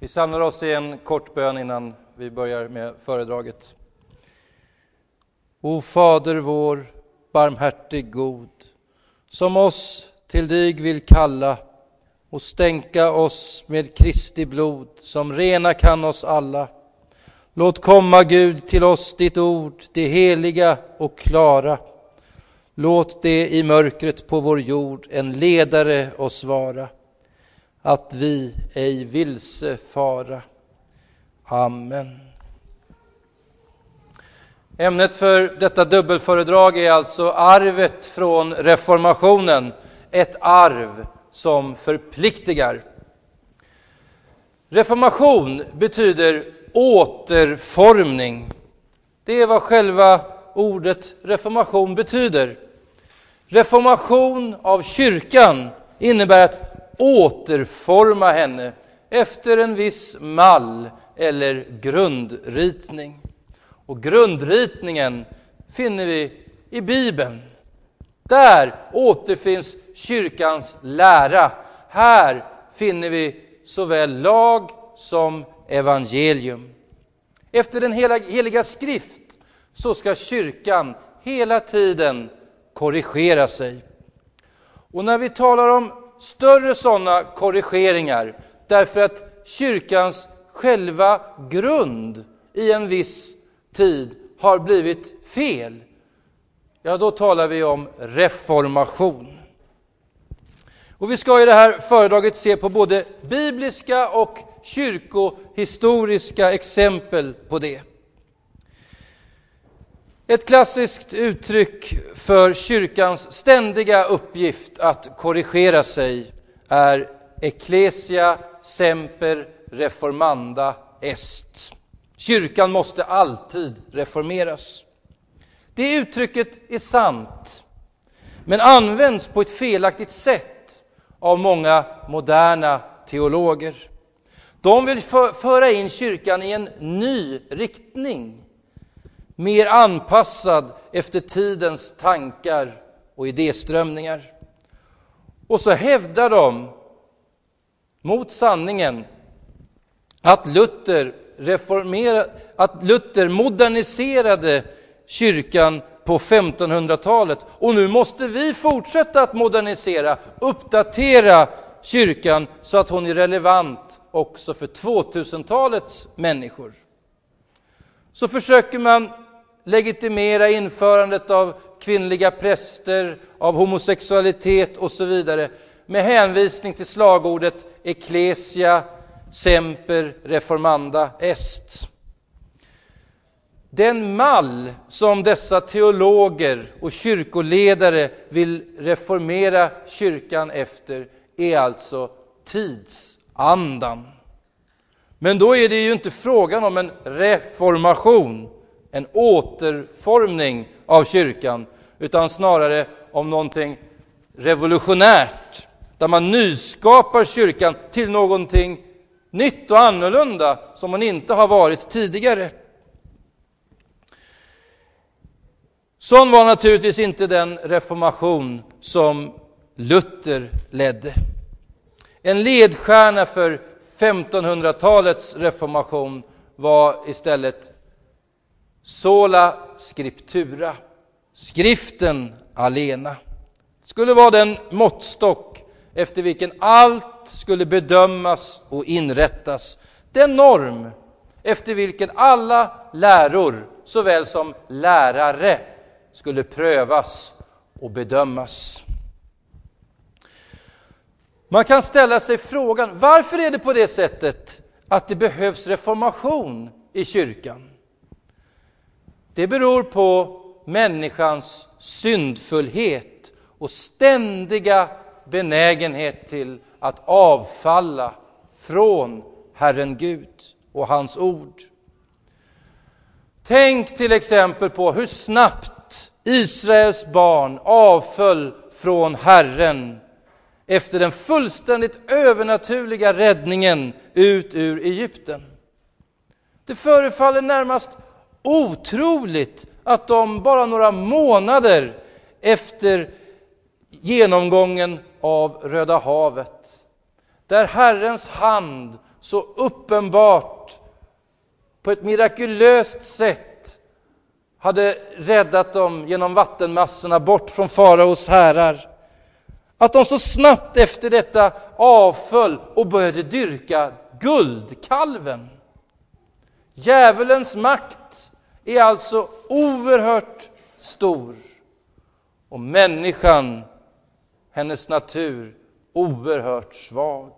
Vi samlar oss i en kort bön innan vi börjar med föredraget. O Fader vår, barmhärtig god, som oss till dig vill kalla och stänka oss med Kristi blod, som rena kan oss alla. Låt komma, Gud, till oss ditt ord, det heliga och klara. Låt det i mörkret på vår jord en ledare oss vara, att vi ej vilse fara. Amen. Ämnet för detta dubbelföredrag är alltså arvet från reformationen, ett arv som förpliktigar. Reformation betyder återformning. Det är vad själva ordet reformation betyder. Reformation av kyrkan innebär att återforma henne efter en viss mall eller grundritning. Och grundritningen finner vi i Bibeln. Där återfinns kyrkans lära. Här finner vi såväl lag som evangelium. Efter den heliga skrift så ska kyrkan hela tiden korrigera sig. Och när vi talar om större sådana korrigeringar, därför att kyrkans själva grund i en viss tid har blivit fel, ja, då talar vi om reformation. Och vi ska i det här föredraget se på både bibliska och kyrkohistoriska exempel på det. Ett klassiskt uttryck för kyrkans ständiga uppgift att korrigera sig är Ecclesia semper reformanda est. Kyrkan måste alltid reformeras. Det uttrycket är sant, men används på ett felaktigt sätt av många moderna teologer. De vill föra in kyrkan i en ny riktning, mer anpassad efter tidens tankar och idéströmningar. Och så hävdar de mot sanningen att Luther moderniserade kyrkan på 1500-talet, och nu måste vi fortsätta att modernisera, uppdatera kyrkan så att hon är relevant också för 2000-talets människor. Så försöker man legitimera införandet av kvinnliga präster, av homosexualitet och så vidare med hänvisning till slagordet Ecclesia semper reformanda est. Den mall som dessa teologer och kyrkoledare vill reformera kyrkan efter är alltså tidsandan. Men då är det ju inte frågan om en reformation, en återformning av kyrkan, utan snarare om någonting revolutionärt, där man nyskapar kyrkan till någonting nytt och annorlunda som man inte har varit tidigare. Sån var naturligtvis inte den reformation som Luther ledde. En ledstjärna för 1500-talets reformation var istället sola scriptura, skriften alena. Det skulle vara den måttstock efter vilken allt skulle bedömas och inrättas. Den norm efter vilken alla läror såväl som lärare skulle prövas och bedömas. Man kan ställa sig frågan, varför är det på det sättet att det behövs reformation i kyrkan? Det beror på människans syndfullhet och ständiga benägenhet till att avfalla från Herren Gud och hans ord. Tänk till exempel på hur snabbt Israels barn avföll från Herren efter den fullständigt övernaturliga räddningen ut ur Egypten. Det förefaller närmast otroligt att de bara några månader efter genomgången av Röda havet, där Herrens hand så uppenbart på ett mirakulöst sätt hade räddat dem genom vattenmassorna bort från faraos härar, att de så snabbt efter detta avföll och började dyrka guldkalven. Djävulens makt är alltså oerhört stor och människan, hennes natur, oerhört svag.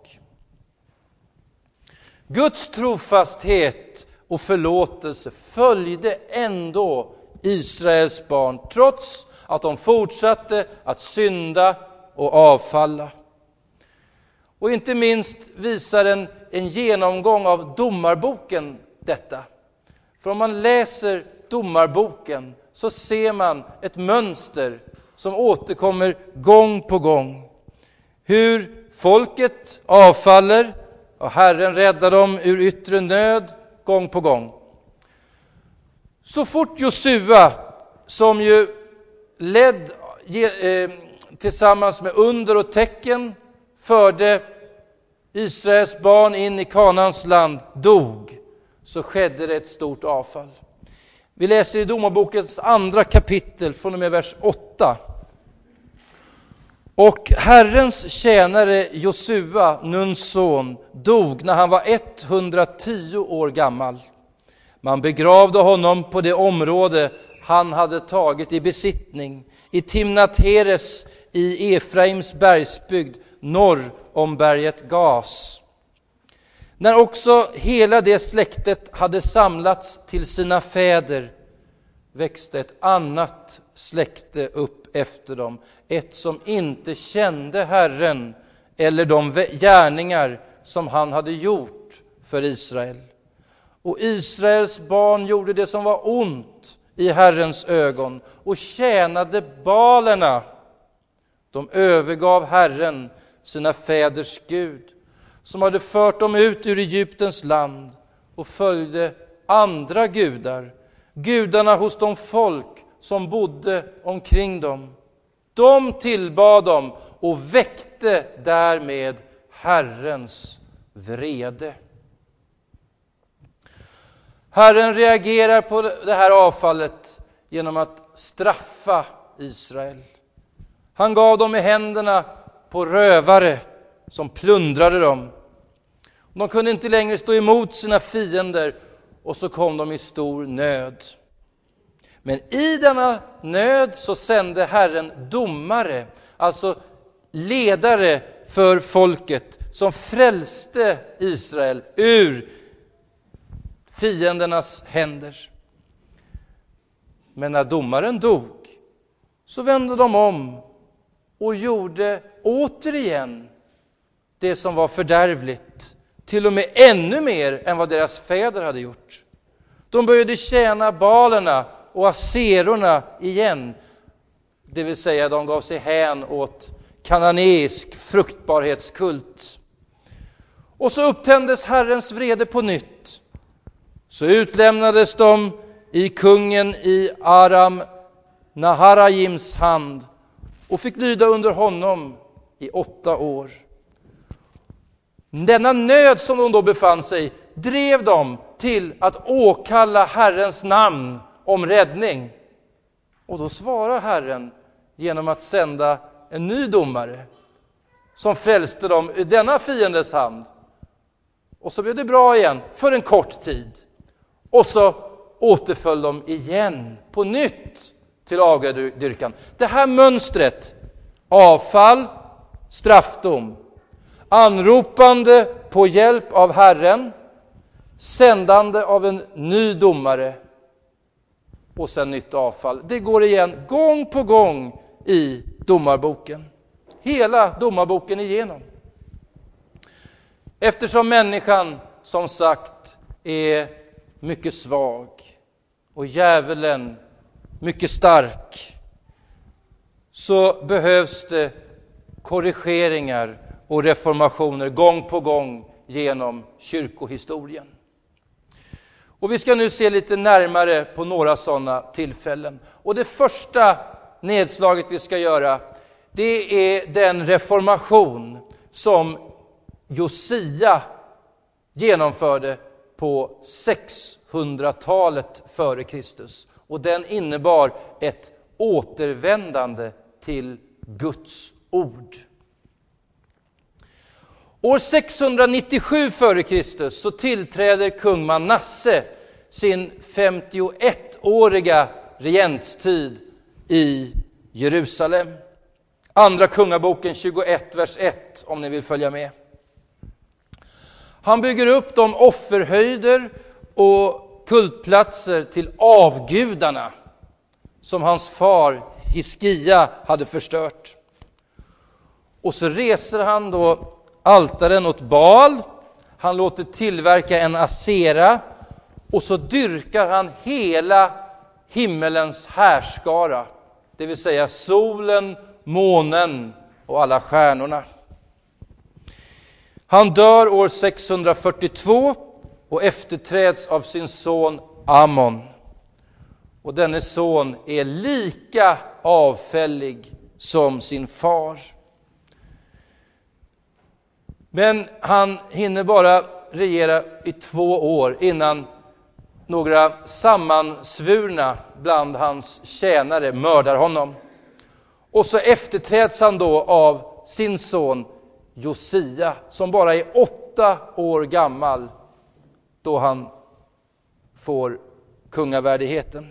Guds trofasthet och förlåtelse följde ändå Israels barn trots att de fortsatte att synda och avfalla. Och inte minst visar en genomgång av domarboken detta. För om man läser domarboken så ser man ett mönster som återkommer gång på gång. Hur folket avfaller och Herren räddar dem ur yttre nöd gång på gång. Så fort Josua, som ju ledd tillsammans med under och tecken förde Israels barn in i Kanaans land, dog, så skedde det ett stort avfall. Vi läser i domarbokens 2 kapitel från och med vers 8. Och Herrens tjänare Josua, Nuns son, dog när han var 110 år gammal. Man begravde honom på det område han hade tagit i besittning, i Timnat-Heres i Efraims bergsbygd norr om berget Gas. När också hela det släktet hade samlats till sina fäder växte ett annat släkte upp efter dem, ett som inte kände Herren eller de gärningar som han hade gjort för Israel. Och Israels barn gjorde det som var ont i Herrens ögon och tjänade balerna. De övergav Herren, sina fäders Gud, som hade fört dem ut ur Egyptens land, och följde andra gudar, gudarna hos de folk som bodde omkring dem. De tillbad dem och väckte därmed Herrens vrede. Herren reagerar på det här avfallet genom att straffa Israel. Han gav dem i händerna på rövare som plundrade dem. De kunde inte längre stå emot sina fiender, och så kom de i stor nöd. Men i denna nöd så sände Herren domare, alltså ledare för folket, som frälste Israel ur fiendernas händer. Men när domaren dog så vände de om och gjorde återigen det som var fördärvligt, till och med ännu mer än vad deras fäder hade gjort. De började tjäna balerna och aserorna igen, det vill säga de gav sig hän åt kananeisk fruktbarhetskult. Och så upptändes Herrens vrede på nytt. Så utlämnades de i kungen i Aram Naharajims hand och fick lyda under honom i 8 år. Denna nöd som de då befann sig drev dem till att åkalla Herrens namn om räddning. Och då svarar Herren genom att sända en ny domare som frälste dem ur denna fiendes hand. Och så blev det bra igen för en kort tid. Och så återföll de igen på nytt till avgudadyrkan. Det här mönstret, avfall, straffdom, anropande på hjälp av Herren, sändande av en ny domare och sen nytt avfall. Det går igen gång på gång i domarboken. Hela domarboken igenom. Eftersom människan, som sagt, är mycket svag och djävulen mycket stark, så behövs det korrigeringar och reformationer gång på gång genom kyrkohistorien. Och vi ska nu se lite närmare på några sådana tillfällen. Och det första nedslaget vi ska göra, det är den reformation som Josia genomförde på 600-talet före Kristus. Och den innebar ett återvändande till Guds ord. År 697 före Kristus så tillträder kung Manasse sin 51-åriga regentstid i Jerusalem. Andra kungaboken 21, vers 1, om ni vill följa med. Han bygger upp de offerhöjder och kultplatser till avgudarna som hans far Hiskia hade förstört. Och så reser han då altaren åt Baal. Han låter tillverka en asera. Och så dyrkar han hela himmelens härskara. Det vill säga solen, månen och alla stjärnorna. Han dör år 642 och efterträds av sin son Amon. Och denne son är lika avfällig som sin far. Men han hinner bara regera i 2 år innan några sammansvurna bland hans tjänare mördar honom. Och så efterträds han då av sin son Josia, som bara är 8 år gammal då han får kungavärdigheten.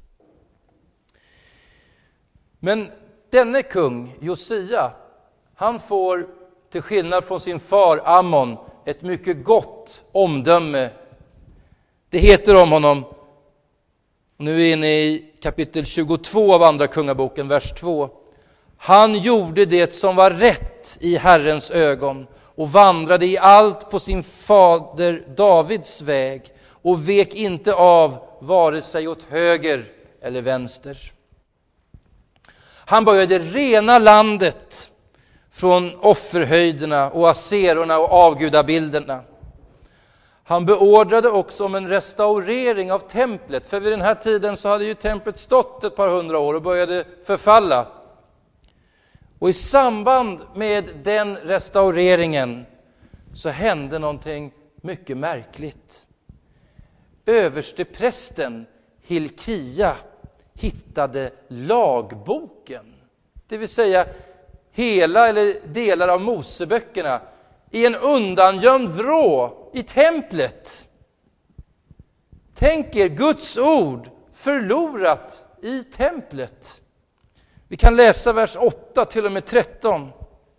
Men denne kung, Josia, han får till skillnad från sin far Amon ett mycket gott omdöme. Det heter om honom, nu är vi inne i kapitel 22 av andra kungaboken, vers 2. Han gjorde det som var rätt i Herrens ögon och vandrade i allt på sin fader Davids väg och vek inte av vare sig åt höger eller vänster. Han började rena landet från offerhöjderna och aserorna och avgudabilderna. Han beordrade också om en restaurering av templet. För vid den här tiden så hade ju templet stått ett par 100 år och började förfalla. Och i samband med den restaureringen så hände någonting mycket märkligt. Översteprästen Hilkia hittade lagboken. Det vill säga hela eller delar av Moseböckerna i en undangömd vrå i templet. Tänk er Guds ord förlorat i templet. Vi kan läsa vers 8 till och med 13.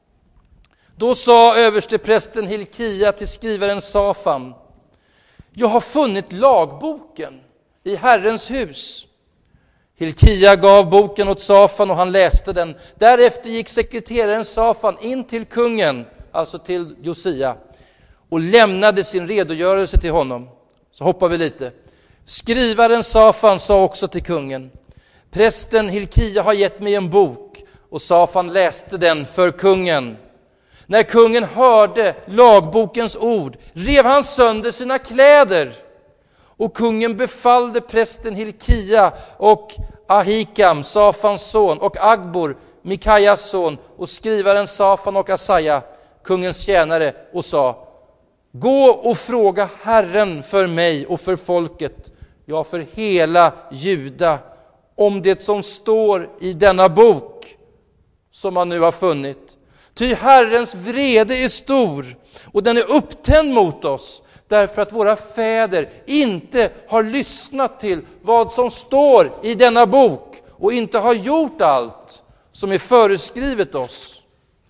Då sa översteprästen Hilkia till skrivaren Safan: jag har funnit lagboken i Herrens hus. Hilkia gav boken åt Safan och han läste den. Därefter gick sekreteraren Safan in till kungen, alltså till Josia, och lämnade sin redogörelse till honom. Så hoppar vi lite. Skrivaren Safan sa också till kungen: prästen Hilkia har gett mig en bok, och Safan läste den för kungen. När kungen hörde lagbokens ord rev han sönder sina kläder. Och kungen befallde prästen Hilkia och Ahikam, Safans son, och Agbor, Mikajas son, och skrivaren Safan och Asaja, kungens tjänare, och sa: gå och fråga Herren för mig och för folket, ja, för hela Juda, om det som står i denna bok som man nu har funnit. Ty Herrens vrede är stor och den är upptänd mot oss, därför att våra fäder inte har lyssnat till vad som står i denna bok och inte har gjort allt som är föreskrivet oss.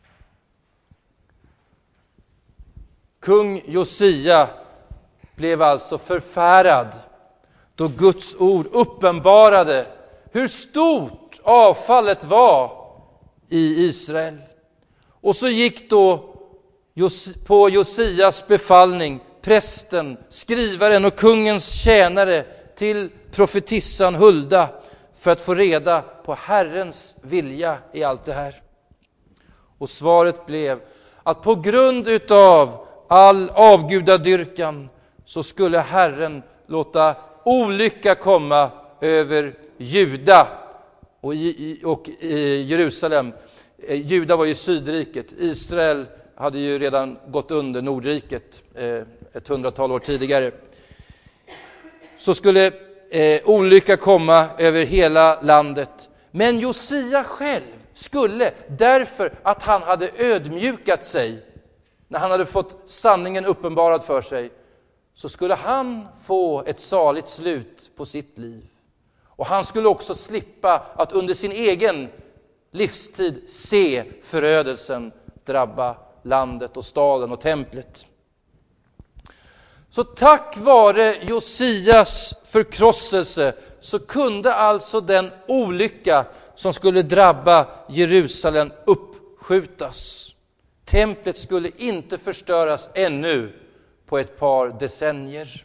Kung Josia blev alltså förfärad då Guds ord uppenbarade hur stort avfallet var i Israel. Och så gick då på Josias befallning prästen, skrivaren och kungens tjänare till profetissan Hulda för att få reda på Herrens vilja i allt det här. Och svaret blev att på grund utav all avgudadyrkan så skulle Herren låta olycka komma över Juda och Jerusalem. Juda var ju sydriket. Israel hade ju redan gått under Nordriket ett 100-tal år tidigare, så skulle olycka komma över hela landet. Men Josia själv skulle, därför att han hade ödmjukat sig, när han hade fått sanningen uppenbarad för sig, så skulle han få ett saligt slut på sitt liv. Och han skulle också slippa att under sin egen livstid se förödelsen drabba landet och staden och templet. Så tack vare Josias förkrosselse så kunde alltså den olycka som skulle drabba Jerusalem uppskjutas. Templet skulle inte förstöras ännu på ett par decennier.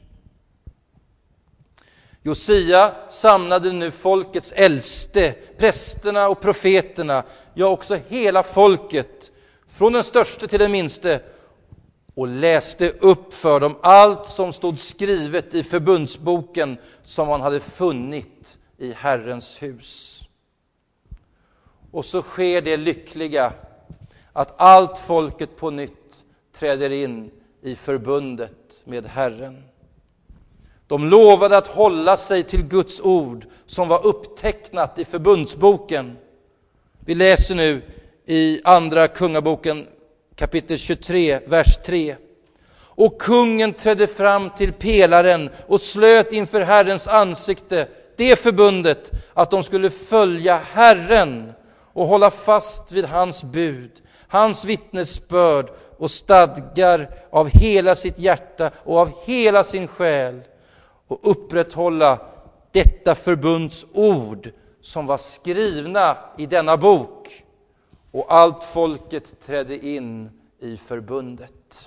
Josia samlade nu folkets äldste, prästerna och profeterna, ja också hela folket, från den störste till den minste, och läste upp för dem allt som stod skrivet i förbundsboken som man hade funnit i Herrens hus. Och så sker det lyckliga att allt folket på nytt träder in i förbundet med Herren. De lovade att hålla sig till Guds ord som var upptecknat i förbundsboken. Vi läser nu i andra kungaboken kapitel 23, vers 3. Och kungen trädde fram till pelaren och slöt inför Herrens ansikte det förbundet att de skulle följa Herren och hålla fast vid hans bud, hans vittnesbörd och stadgar av hela sitt hjärta och av hela sin själ, och upprätthålla detta förbunds ord som var skrivna i denna bok. Och allt folket trädde in i förbundet.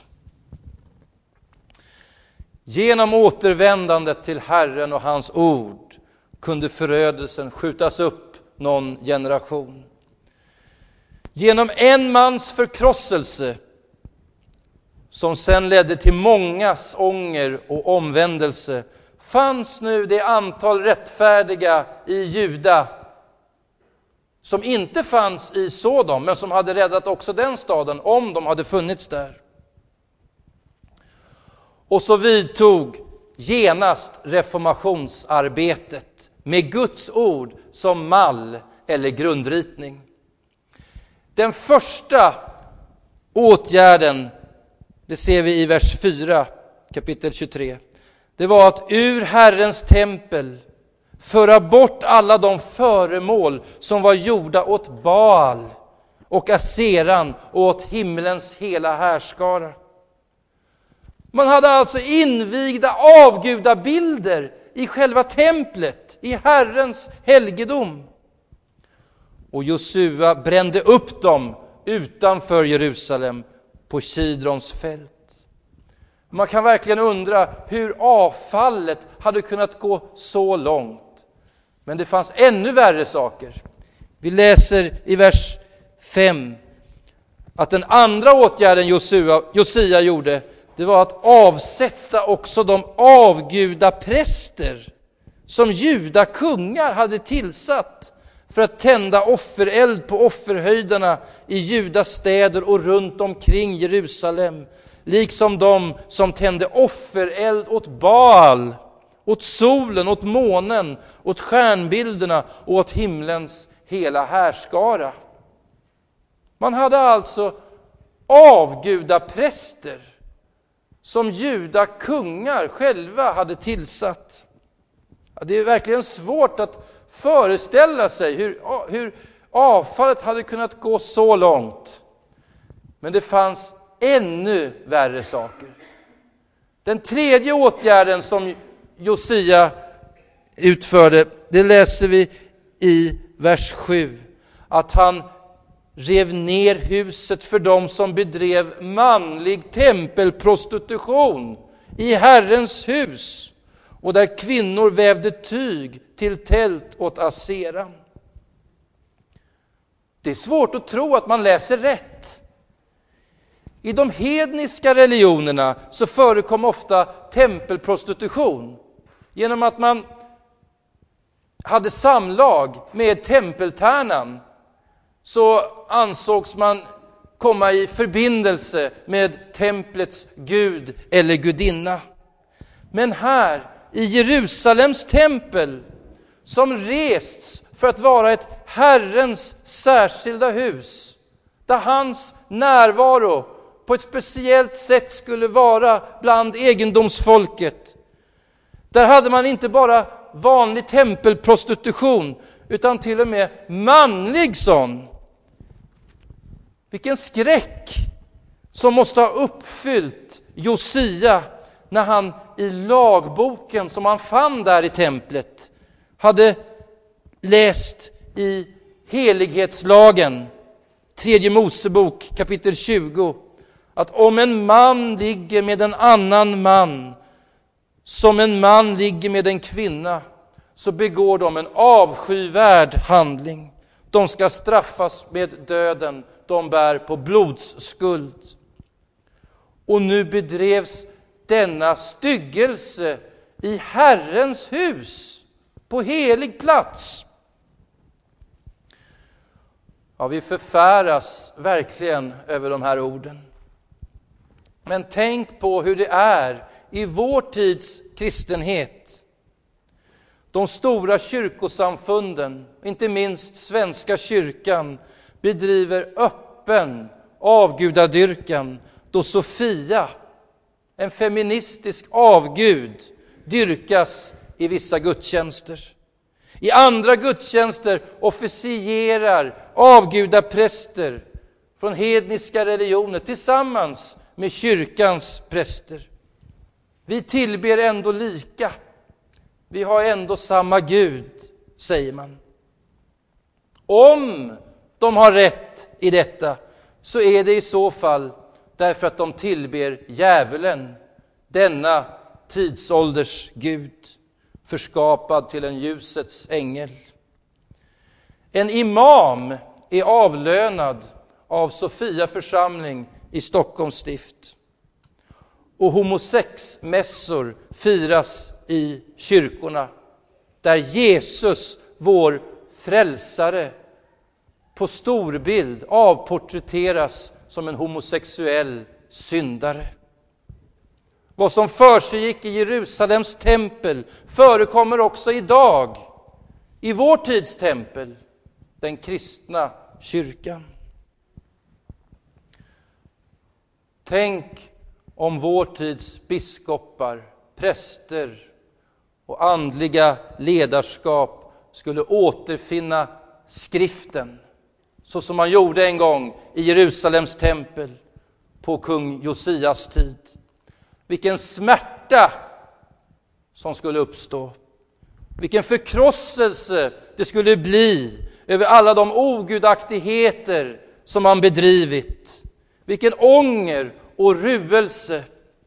Genom återvändandet till Herren och hans ord kunde förödelsen skjutas upp någon generation. Genom en mans förkrosselse, som sedan ledde till mångas ånger och omvändelse, fanns nu det antal rättfärdiga i Juda som inte fanns i Sodom, men som hade räddat också den staden om de hade funnits där. Och så vidtog genast reformationsarbetet med Guds ord som mall eller grundritning. Den första åtgärden, det ser vi i vers 4, kapitel 23. Det var att ur Herrens tempel föra bort alla de föremål som var gjorda åt Baal och Aseran och åt himlens hela härskara. Man hade alltså invigda avgudabilder i själva templet, i Herrens helgedom. Och Josua brände upp dem utanför Jerusalem på Kidrons fält. Man kan verkligen undra hur avfallet hade kunnat gå så långt. Men det fanns ännu värre saker. Vi läser i vers 5 att den andra åtgärden Josia gjorde, det var att avsätta också de avgudapräster som Juda kungar hade tillsatt för att tända offereld på offerhöjderna i Judas städer och runt omkring Jerusalem, liksom de som tände offereld åt Baal, åt solen, åt månen, åt stjärnbilderna och åt himlens hela härskara. Man hade alltså avgudapräster som Juda kungar själva hade tillsatt. Det är verkligen svårt att föreställa sig hur avfallet hade kunnat gå så långt. Men det fanns ännu värre saker. Den tredje åtgärden som Josia utförde, det läser vi i vers 7. Att han rev ner huset för dem som bedrev manlig tempelprostitution i Herrens hus, och där kvinnor vävde tyg till tält åt Aseran. Det är svårt att tro att man läser rätt. I de hedniska religionerna så förekom ofta tempelprostitution genom att man hade samlag med tempeltärnan. Så ansågs man komma i förbindelse med templets gud eller gudinna. Men här i Jerusalems tempel, som rests för att vara ett Herrens särskilda hus, där hans närvaro på ett speciellt sätt skulle vara bland egendomsfolket. Där hade man inte bara vanlig tempelprostitution, utan till och med manlig sån. Vilken skräck som måste ha uppfyllt Josia när han i lagboken som han fann där i templet hade läst i helighetslagen, 3 Mosebok kapitel 20, att om en man ligger med en annan man som en man ligger med en kvinna, så begår de en avskyvärd handling. De ska straffas med döden. De bär på blodsskuld. Och nu bedrevs denna styggelse i Herrens hus, på helig plats. Ja, vi förfäras verkligen över de här orden. Men tänk på hur det är i vår tids kristenhet. De stora kyrkosamfunden, inte minst Svenska kyrkan, bedriver öppen avgudadyrkan, då Sofia, en feministisk avgud, dyrkas i vissa gudstjänster. I andra gudstjänster officierar avgudapräster från hedniska religioner tillsammans med kyrkans präster. Vi tillber ändå lika. Vi har ändå samma Gud, säger man. Om de har rätt i detta, så är det i så fall därför att de tillber djävulen, denna tidsålders Gud, förskapad till en ljusets ängel. En imam är avlönad av Sofia församling i Stockholms stift. Och homosexmässor firas i kyrkorna, där Jesus, vår frälsare, på storbild avporträtteras som en homosexuell syndare. Vad som försiggick i Jerusalems tempel förekommer också idag i vår tids tempel, den kristna kyrkan. Tänk om vår tids biskopar, präster och andliga ledarskap skulle återfinna skriften, så som man gjorde en gång i Jerusalems tempel på kung Josias tid. Vilken smärta som skulle uppstå. Vilken förkrosselse det skulle bli över alla de ogudaktigheter som man bedrivit. Vilken ånger och ruelse.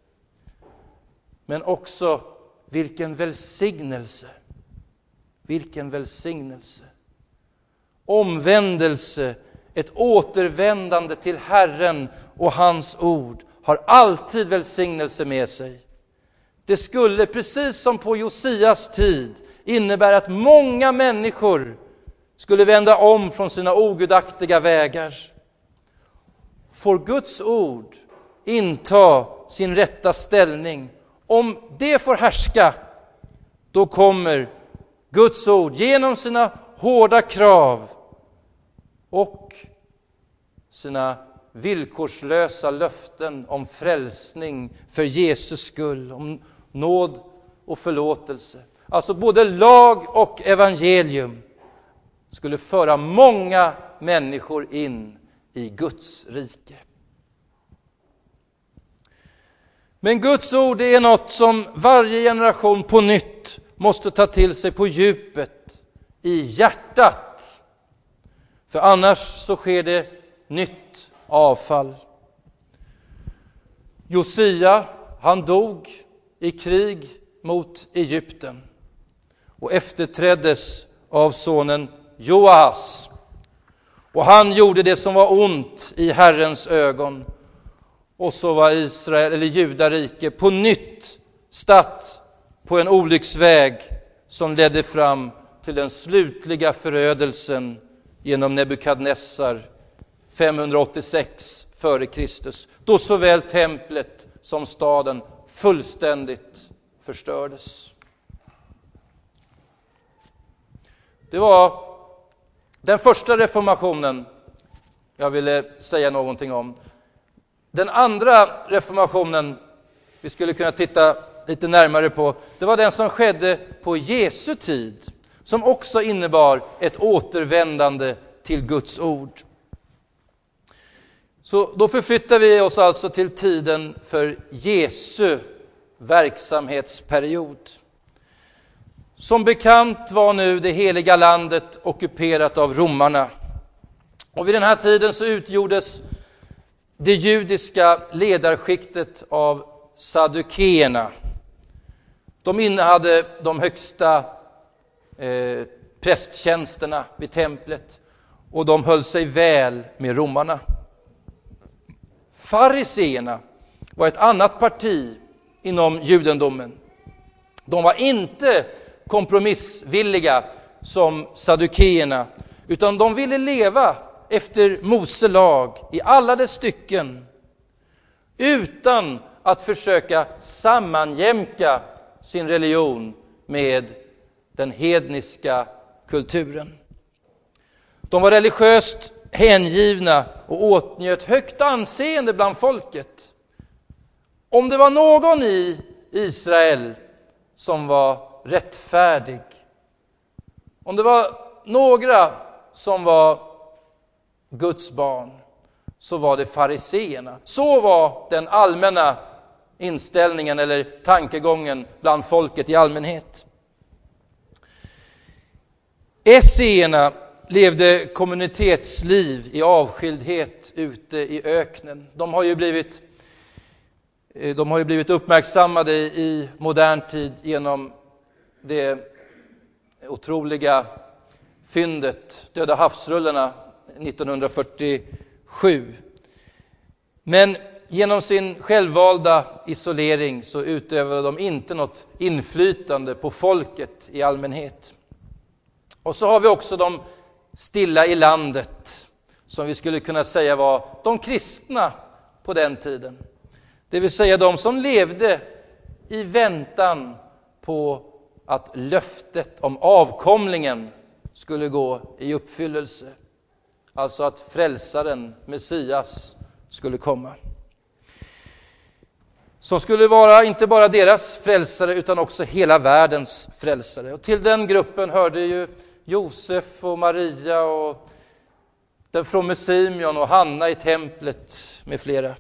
Men också vilken välsignelse. Vilken välsignelse. Omvändelse, ett återvändande till Herren och hans ord har alltid välsignelse med sig. Det skulle, precis som på Josias tid, innebära att många människor skulle vända om från sina ogudaktiga vägar. Får Guds ord inta sin rätta ställning, om det får härska, då kommer Guds ord genom sina hårda krav och sina villkorslösa löften om frälsning för Jesus skull, om nåd och förlåtelse. Alltså både lag och evangelium skulle föra många människor in i Guds rike. Men Guds ord är något som varje generation på nytt måste ta till sig på djupet, i hjärtat. För annars så sker det nytt avfall. Josia, han dog i krig mot Egypten och efterträddes av sonen Joas. Och han gjorde det som var ont i Herrens ögon. Och så var Israel, eller Judarike, på nytt statt på en olycksväg som ledde fram till den slutliga förödelsen genom Nebukadnessar 586 före Kristus, då såväl templet som staden fullständigt förstördes. Det var den första reformationen jag ville säga någonting om. Den andra reformationen vi skulle kunna titta lite närmare på, det var den som skedde på Jesu tid, som också innebar ett återvändande till Guds ord. Så då förflyttar vi oss alltså till tiden för Jesu verksamhetsperiod. Som bekant var nu det heliga landet ockuperat av romarna. Och vid den här tiden så utgjordes det judiska ledarskiktet av saddukeerna. De innehade de högsta prästtjänsterna vid templet och de höll sig väl med romarna. Fariseerna var ett annat parti inom judendomen. De var inte kompromissvilliga som saddukeerna, utan de ville leva efter Mose lag i alla dess stycken utan att försöka sammanjämka sin religion med den hedniska kulturen. De var religiöst hängivna och åtnjöt högt anseende bland folket. Om det var någon i Israel som var rättfärdig, om det var några som var Guds barn, så var det fariseerna. Så var den allmänna inställningen eller tankegången bland folket i allmänhet. Esseerna levde kommunitetsliv i avskildhet ute i öknen. De har ju blivit uppmärksammade i modern tid genom det otroliga fyndet, Döda havsrullarna 1947. Men genom sin självvalda isolering så utövade de inte något inflytande på folket i allmänhet. Och så har vi också de stilla i landet, som vi skulle kunna säga var de kristna på den tiden. Det vill säga de som levde i väntan på att löftet om avkomlingen skulle gå i uppfyllelse. Alltså att frälsaren, Messias, skulle komma. Som skulle vara inte bara deras frälsare utan också hela världens frälsare. Och till den gruppen hörde ju Josef och Maria och den fromme Simeon och Hanna i templet med flera.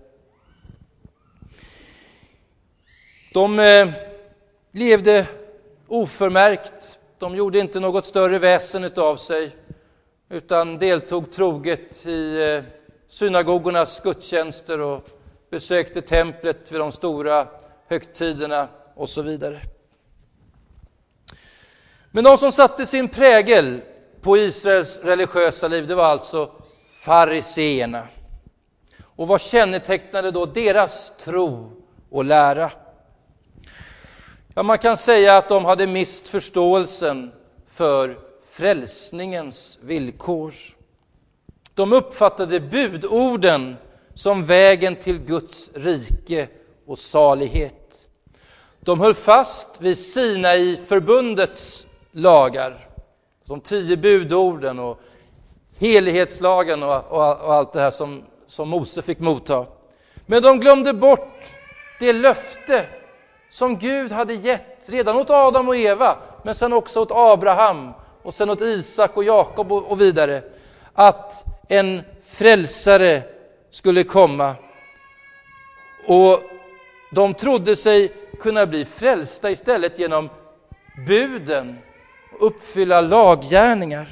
De levde oförmärkt. De gjorde inte något större väsen av sig, utan deltog troget i synagogornas gudstjänster och besökte templet vid de stora högtiderna och så vidare. Men de som satte sin prägel på Israels religiösa liv, det var alltså fariseerna. Och vad kännetecknade då deras tro och lära? Ja, man kan säga att de hade mist förståelsen för frälsningens villkor. De uppfattade budorden som vägen till Guds rike och salighet. De höll fast vid Sinai-förbundets lagar, som 10 budorden och helighetslagen och allt det här som Mose fick motta. Men de glömde bort det löfte som Gud hade gett redan åt Adam och Eva, men sen också åt Abraham och sen åt Isak och Jakob och vidare, att en frälsare skulle komma. Och de trodde sig kunna bli frälsta istället genom buden och uppfylla laggärningar.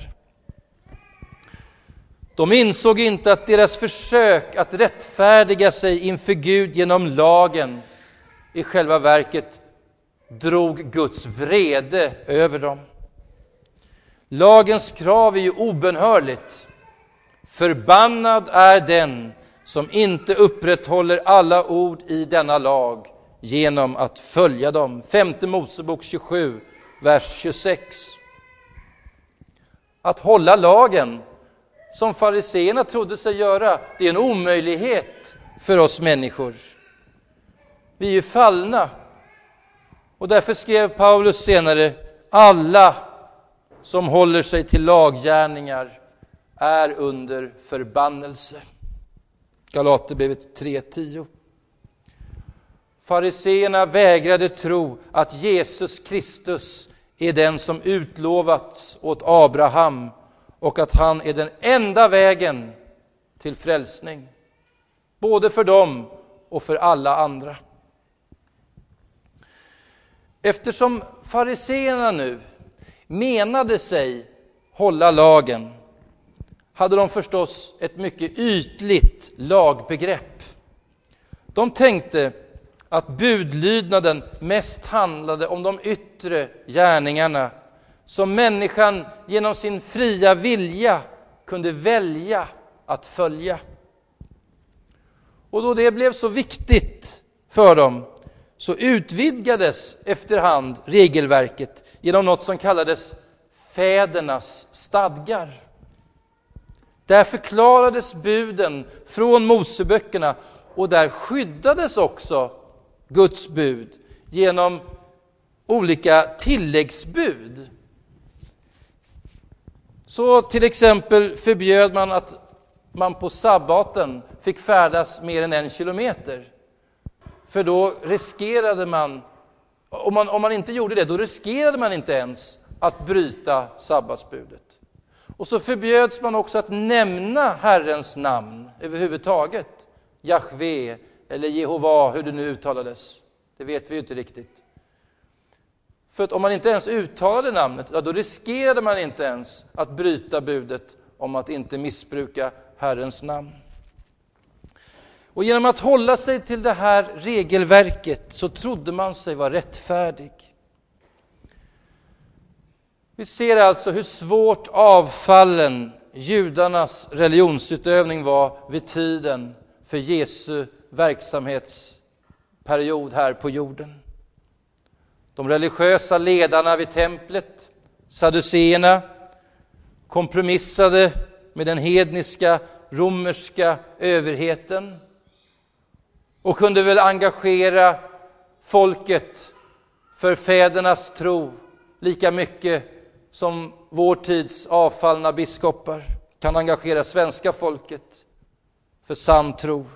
De insåg inte att deras försök att rättfärdiga sig inför Gud genom lagen i själva verket drog Guds vrede över dem. Lagens krav är ju obönhörligt. Förbannad är den som inte upprätthåller alla ord i denna lag genom att följa dem. 5:e Mosebok 27, vers 26. Att hålla lagen som fariseerna trodde sig göra. Det är en omöjlighet för oss människor. Vi är ju fallna. Och därför skrev Paulus senare: alla som håller sig till laggärningar är under förbannelse. Galaterbrevet 3:10. Fariseerna vägrade tro att Jesus Kristus är den som utlovats åt Abraham och att han är den enda vägen till frälsning, både för dem och för alla andra. Eftersom fariseerna nu menade sig hålla lagen, hade de förstås ett mycket ytligt lagbegrepp. De tänkte att budlydnaden mest handlade om de yttre gärningarna som människan genom sin fria vilja kunde välja att följa. Och då det blev så viktigt för dem, så utvidgades efterhand regelverket genom något som kallades fädernas stadgar. Där förklarades buden från Moseböckerna, och där skyddades också Guds bud genom olika tilläggsbud. Så till exempel förbjöd man att man på sabbaten fick färdas mer än 1 kilometer. För då riskerade man, om man inte gjorde det, då riskerade man inte ens att bryta sabbatsbudet. Och så förbjöds man också att nämna Herrens namn överhuvudtaget. Jahve eller Jehova, hur det nu uttalades. Det vet vi ju inte riktigt. För att om man inte ens uttalade namnet, då riskerade man inte ens att bryta budet om att inte missbruka Herrens namn. Och genom att hålla sig till det här regelverket så trodde man sig vara rättfärdig. Vi ser alltså hur svårt avfallen judarnas religionsutövning var vid tiden för Jesu verksamhetsperiod här på jorden. De religiösa ledarna vid templet, sadduceerna, kompromissade med den hedniska romerska överheten och kunde väl engagera folket för fädernas tro lika mycket som vår tids avfallna biskopar kan engagera svenska folket för sann tro.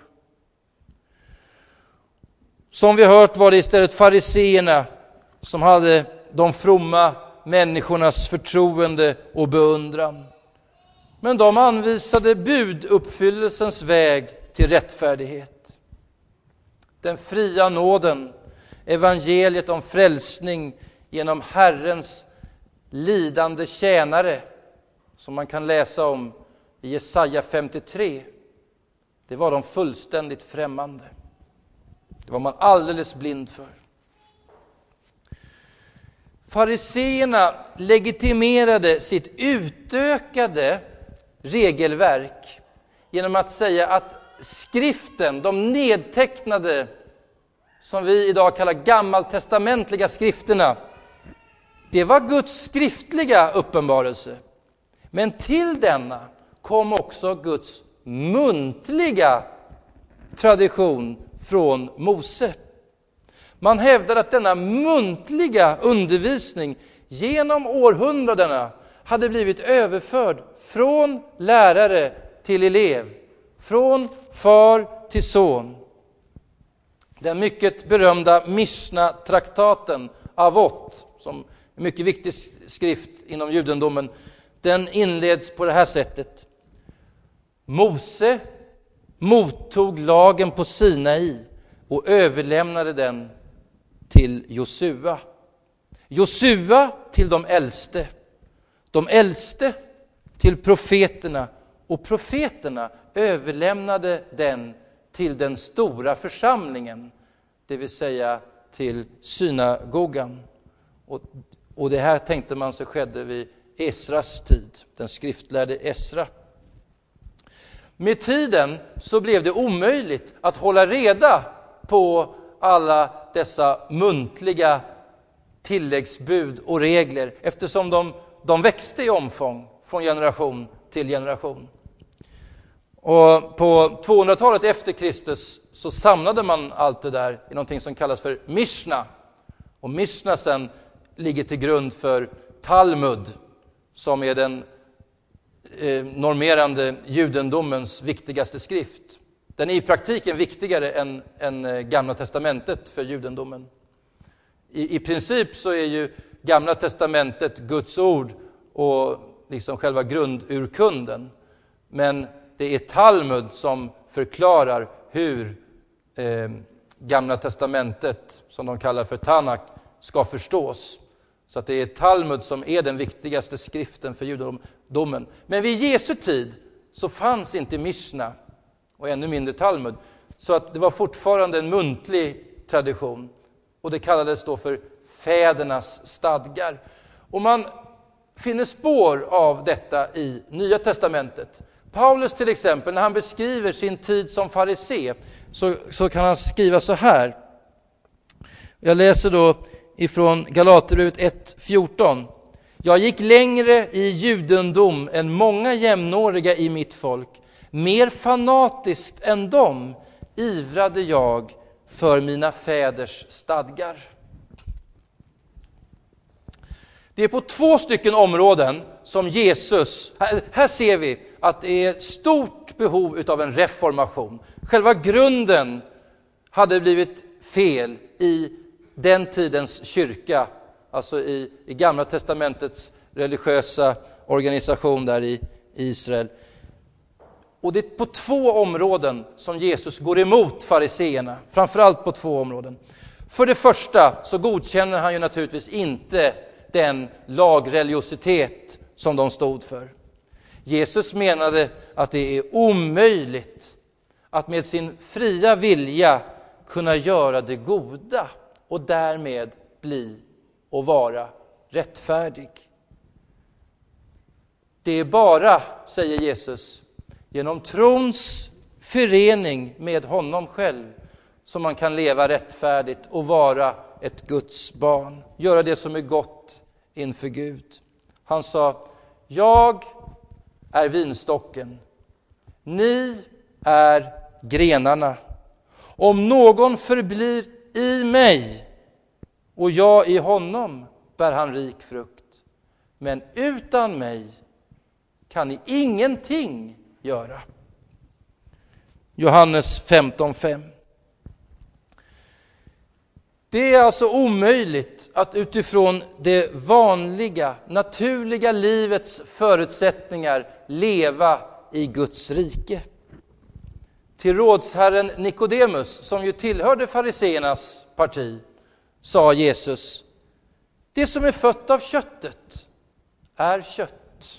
Som vi hört var det istället fariseerna som hade de fromma människornas förtroende och beundran. Men de anvisade buduppfyllelsens väg till rättfärdighet. Den fria nåden, evangeliet om frälsning genom Herrens lidande tjänare, som man kan läsa om i Jesaja 53, det var de fullständigt främmande. Det var man alldeles blind för. Fariseerna legitimerade sitt utökade regelverk genom att säga att skriften, de nedtecknade, som vi idag kallar gammaltestamentliga skrifterna, det var Guds skriftliga uppenbarelse. Men till denna kom också Guds muntliga tradition från Mose. Man hävdar att denna muntliga undervisning genom århundradena hade blivit överförd från lärare till elev, från far till son. Den mycket berömda Mishna-traktaten, Avot, som är en mycket viktig skrift inom judendomen, den inleds på det här sättet. Mose mottog lagen på Sinai och överlämnade den till Josua. Josua till de äldste till profeterna, och profeterna överlämnade den till den stora församlingen, det vill säga till synagogan. Och det här tänkte man sig skedde vid Esras tid, den skriftlärde Esra. Med tiden så blev det omöjligt att hålla reda på alla dessa muntliga tilläggsbud och regler, eftersom de växte i omfång från generation till generation. Och på 200-talet efter Kristus så samlade man allt det där i någonting som kallas för Mishna. Och Mishna sen ligger till grund för Talmud, som är den normerande judendomens viktigaste skrift. Den är i praktiken viktigare än Gamla testamentet för judendomen. I princip så är ju Gamla testamentet Guds ord och liksom själva grundurkunden. Men det är Talmud som förklarar hur Gamla testamentet, som de kallar för Tanakh, ska förstås. Så att det är Talmud som är den viktigaste skriften för judendomen. Men vid Jesu tid så fanns inte Mishna och ännu mindre Talmud. Så att det var fortfarande en muntlig tradition. Och det kallades då för fädernas stadgar. Och man finner spår av detta i Nya testamentet. Paulus till exempel, när han beskriver sin tid som farisé, så kan han skriva så här. Jag läser då ifrån Galaterbrevet 1:14. Jag gick längre i judendom än många jämnåriga i mitt folk. Mer fanatiskt än dem ivrade jag för mina fäders stadgar. Det är på 2 stycken områden som Jesus, här ser vi att det är ett stort behov av en reformation. Själva grunden hade blivit fel i den tidens kyrka, alltså i Gamla testamentets religiösa organisation där i Israel. Och det är på 2 områden som Jesus går emot fariseerna, framförallt på 2 områden. För det första så godkänner han ju naturligtvis inte den lagreligiositet som de stod för. Jesus menade att det är omöjligt att med sin fria vilja kunna göra det goda och därmed bli och vara rättfärdig. Det är bara, säger Jesus, genom trons förening med honom själv som man kan leva rättfärdigt och vara ett Guds barn. Göra det som är gott inför Gud. Han sa, jag är vinstocken, ni är grenarna. Om någon förblir i mig och jag i honom bär han rik frukt. Men utan mig kan ni ingenting göra. Johannes 15:5. Det är alltså omöjligt att utifrån det vanliga, naturliga livets förutsättningar leva i Guds rike. Till rådsherren Nikodemus, som ju tillhörde fariseernas parti, sa Jesus, det som är fött av köttet är kött.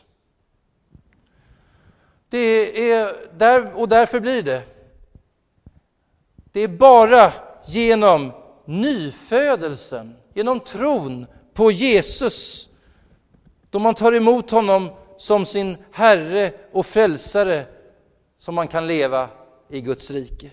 Det är där, och därför blir det. Det är bara genom nyfödelsen, genom tron på Jesus, då man tar emot honom som sin Herre och frälsare, som man kan leva i Guds rike.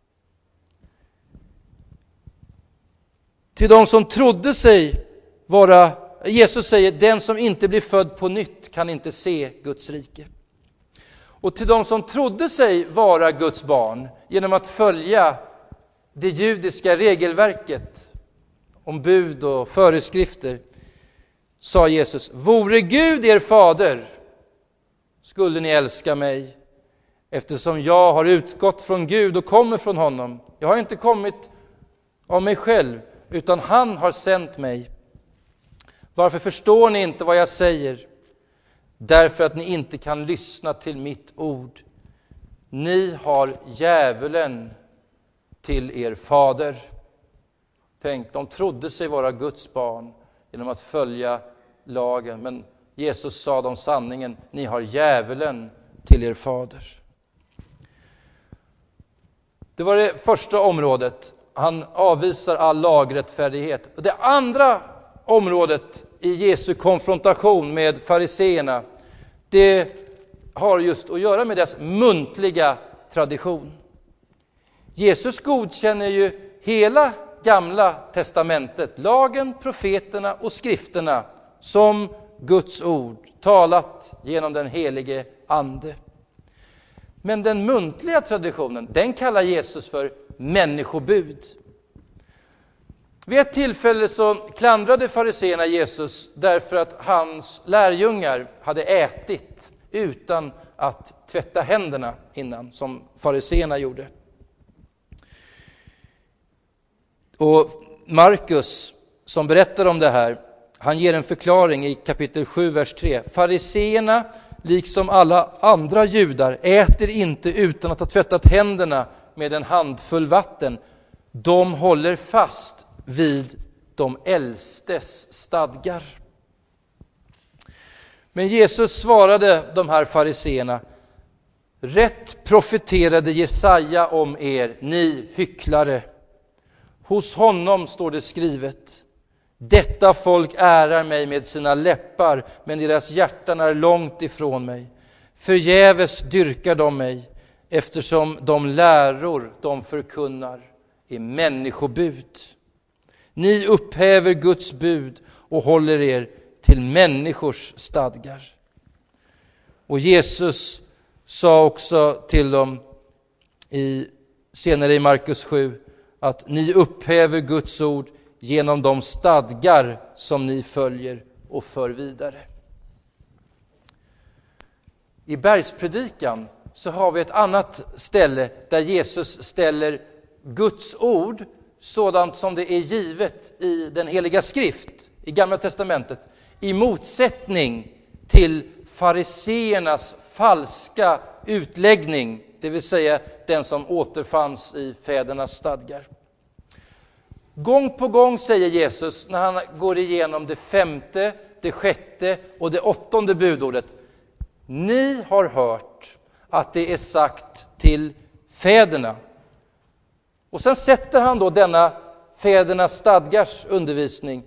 Till de som trodde sig vara, Jesus säger, den som inte blir född på nytt kan inte se Guds rike. Och till de som trodde sig vara Guds barn genom att följa det judiska regelverket om bud och föreskrifter, sa Jesus, vore Gud er fader skulle ni älska mig, eftersom jag har utgått från Gud och kommer från honom. Jag har inte kommit av mig själv, utan han har sänt mig. Varför förstår ni inte vad jag säger? Därför att ni inte kan lyssna till mitt ord. Ni har djävulen till er fader. Tänk, de trodde sig vara Guds barn genom att följa lagen. Men Jesus sa dem sanningen, ni har djävulen till er fader. Det var det första området. Han avvisar all lagrättfärdighet. Och det andra området i Jesu konfrontation med fariseerna, det har just att göra med deras muntliga tradition. Jesus godkänner ju hela Gamla testamentet, lagen, profeterna och skrifterna som Guds ord, talat genom den helige ande. Men den muntliga traditionen, den kallar Jesus för människobud. Vid ett tillfälle så klandrade fariseerna Jesus därför att hans lärjungar hade ätit utan att tvätta händerna innan, som fariseerna gjorde. Och Markus, som berättar om det här, han ger en förklaring i kapitel 7, vers 3. Fariseerna, liksom alla andra judar, äter inte utan att ha tvättat händerna med en handfull vatten. De håller fast vid de äldstes stadgar. Men Jesus svarade de här fariseerna: rätt profeterade Jesaja om er, ni hycklare. Hos honom står det skrivet: detta folk ärar mig med sina läppar, men deras hjärtan är långt ifrån mig. Förgäves dyrkar de mig, eftersom de läror de förkunnar är människobud. Ni upphäver Guds bud och håller er till människors stadgar. Och Jesus sa också till dem senare i Markus 7 att ni upphäver Guds ord genom de stadgar som ni följer och för vidare. I bergspredikan så har vi ett annat ställe där Jesus ställer Guds ord, sådant som det är givet i den heliga skrift, i Gamla testamentet, i motsättning till fariseernas falska utläggning, det vill säga den som återfanns i fädernas stadgar. Gång på gång säger Jesus, när han går igenom det 5:e, det 6:e och det 8:e budordet: ni har hört att det är sagt till fäderna. Och sen sätter han då denna fädernas stadgars undervisning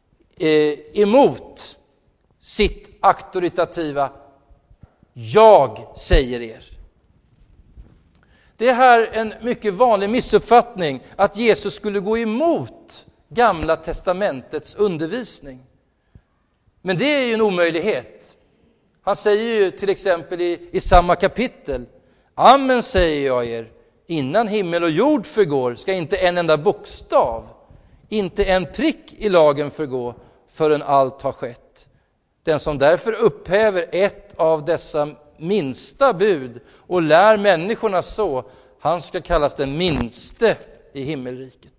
emot sitt auktoritativa jag säger er. Det är här en mycket vanlig missuppfattning att Jesus skulle gå emot Gamla testamentets undervisning. Men det är ju en omöjlighet. Han säger ju till exempel i samma kapitel: amen säger jag er, innan himmel och jord förgår ska inte en enda bokstav, inte en prick i lagen förgå förrän allt har skett. Den som därför upphäver ett av dessa minsta bud och lär människorna så, han ska kallas den minste i himmelriket.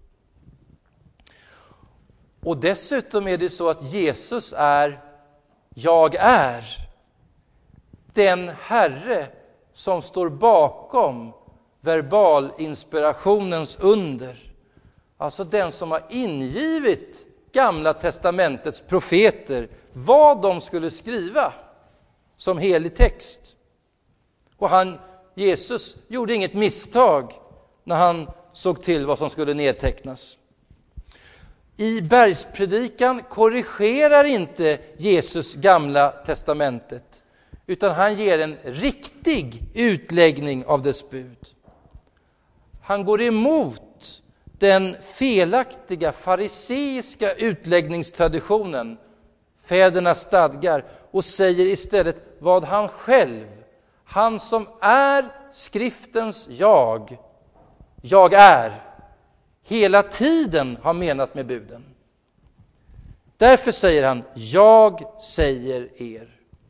Och dessutom är det så att Jesus jag är den Herre som står bakom verbalinspirationens under. Alltså den som har ingivit Gamla testamentets profeter vad de skulle skriva som helig text. Och Jesus gjorde inget misstag när han såg till vad som skulle nedtecknas. I bergspredikan korrigerar inte Jesus Gamla testamentet, utan han ger en riktig utläggning av dess bud. Han går emot den felaktiga fariseiska utläggningstraditionen, fädernas stadgar, och säger istället vad han själv, han som är skriftens jag är, hela tiden har menat med buden. Därför säger han: jag säger er.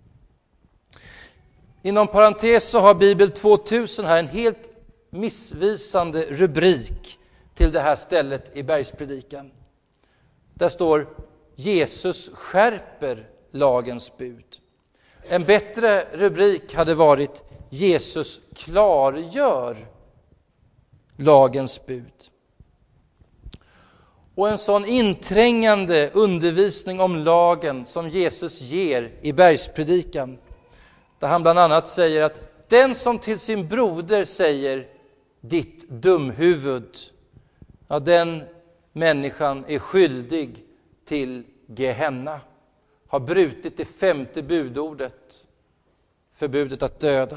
Inom parentes så har Bibel 2000 här en helt missvisande rubrik till det här stället i bergspredikan. Där står: Jesus skärper lagens bud. En bättre rubrik hade varit: Jesus klargör lagens bud. Och en sån inträngande undervisning om lagen som Jesus ger i bergspredikan, där han bland annat säger att den som till sin broder säger ditt dumhuvud, ja, den människan är skyldig till Gehenna, har brutit det 5:e budordet, förbudet att döda.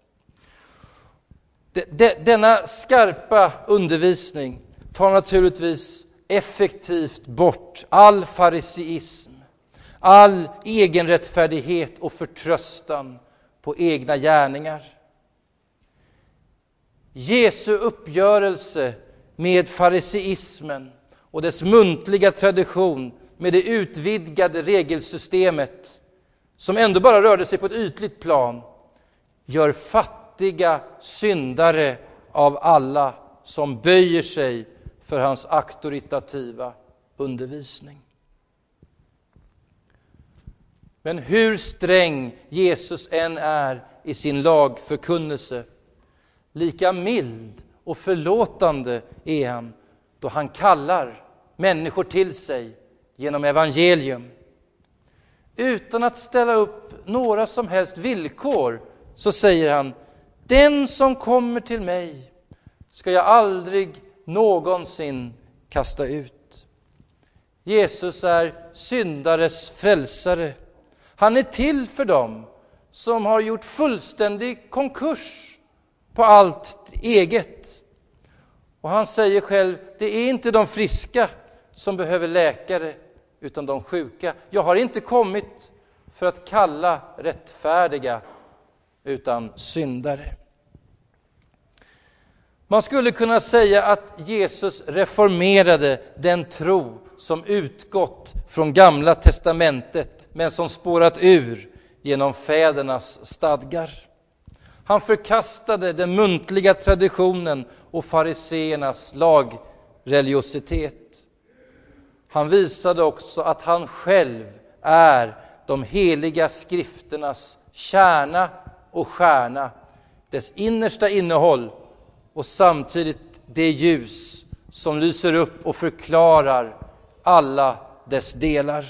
Denna skarpa undervisning tar naturligtvis effektivt bort all fariseism, all egenrättfärdighet och förtröstan på egna gärningar. Jesu uppgörelse med fariseismen och dess muntliga tradition med det utvidgade regelsystemet, som ändå bara rörde sig på ett ytligt plan, gör fattiga syndare av alla som böjer sig för hans auktoritativa undervisning. Men hur sträng Jesus än är i sin lagförkunnelse, lika mild och förlåtande är han då han kallar människor till sig genom evangelium. Utan att ställa upp några som helst villkor så säger han: den som kommer till mig ska jag aldrig någonsin kasta ut. Jesus är syndares frälsare. Han är till för dem som har gjort fullständig konkurs på allt eget. Och han säger själv: det är inte de friska som behöver läkare, utan de sjuka. Jag har inte kommit för att kalla rättfärdiga, utan syndare. Man skulle kunna säga att Jesus reformerade den tro som utgått från Gamla testamentet, men som spårat ur genom fädernas stadgar. Han förkastade den muntliga traditionen och fariseernas lagreligiositet. Han visade också att han själv är de heliga skrifternas kärna och stjärna, dess innersta innehåll och samtidigt det ljus som lyser upp och förklarar alla dess delar.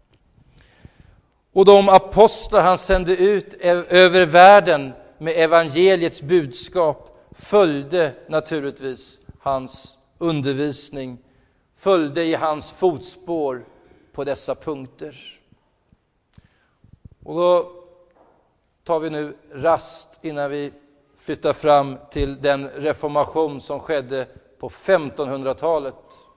Och de apostlar han sände ut över världen med evangeliets budskap följde naturligtvis hans undervisning, följde i hans fotspår på dessa punkter. Och då tar vi nu rast innan vi flyttar fram till den reformation som skedde på 1500-talet.